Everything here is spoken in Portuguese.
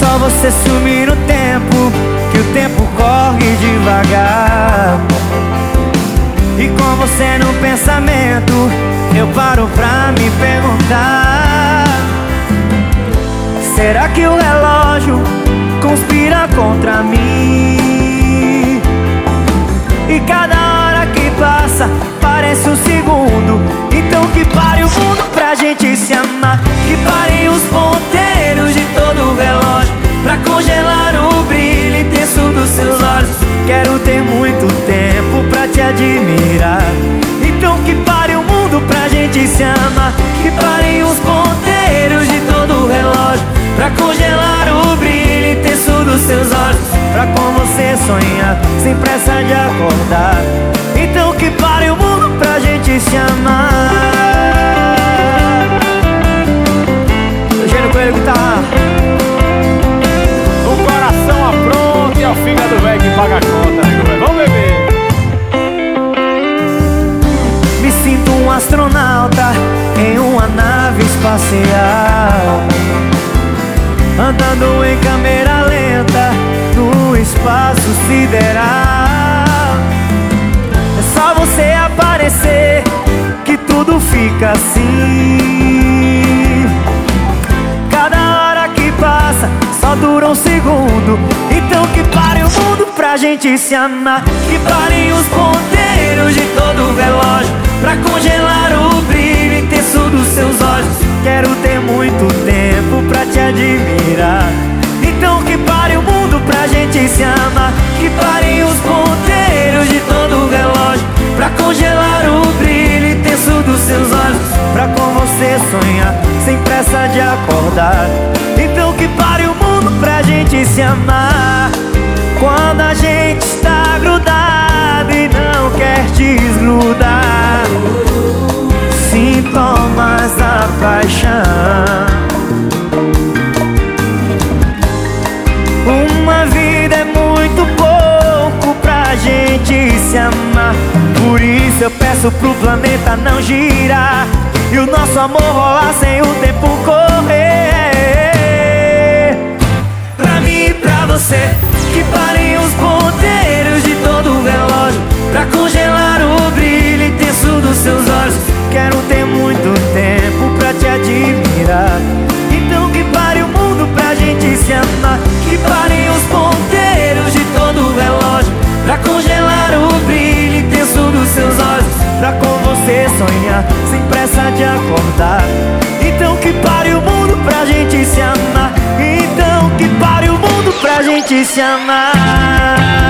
só você sumir no tempo, que o tempo corre devagar. E com você no pensamento, eu paro pra me perguntar: será que o relógio conspira contra mim? E cada hora que passa parece um segundo. Então que pare o mundo pra gente se amar. Que parem os ponteiros de todo o relógio pra congelar o brilho intenso dos seus olhos. Quero ter muito tempo pra te admirar. Então que pare o mundo pra gente se amar. Que parem os ponteiros de todo o relógio pra congelar o brilho intenso dos seus olhos, pra com você sonhar sem pressa de acordar. Então que pare o mundo pra gente se amar. Eugênio Coelho, guitarra. O coração apronta e é o fígado velho que paga a conta, nego velho. Vamos beber. Me sinto um astronauta em uma nave espacial, andando em câmera lenta no espaço sideral. É só você aparecer que tudo fica assim. Cada hora que passa só dura um segundo. Então que pare o mundo pra gente se amar. Que parem os ponteiros de todo o relógio pra congelar o brilho intenso dos seus olhos. Quero ter muito tempo pra te admirar. Então que pare o mundo pra gente se amar. Que parem os ponteiros de todo o relógio pra congelar o brilho intenso dos seus olhos, pra com você sonhar sem pressa de acordar. Então que pare o mundo pra gente se amar. Quando a gente está grudado e não quer desgrudar, sintomas da paixão. Uma vida é muito pouco pra gente se amar. Por isso eu peço pro planeta não girar e o nosso amor rolar sem o tempo correr. Pra mim e pra você, que parem os ponteiros de todo o relógio pra congelar o brilho intenso dos seus olhos. Quero ter muito tempo pra te admirar. Então que pare o mundo pra gente se amar. Que parem os ponteiros de todo o relógio pra congelar o brilho intenso dos seus olhos, pra com você sonhar sem pressa de acordar. Então que pare o mundo pra gente se amar. Então que pare o mundo pra gente se amar.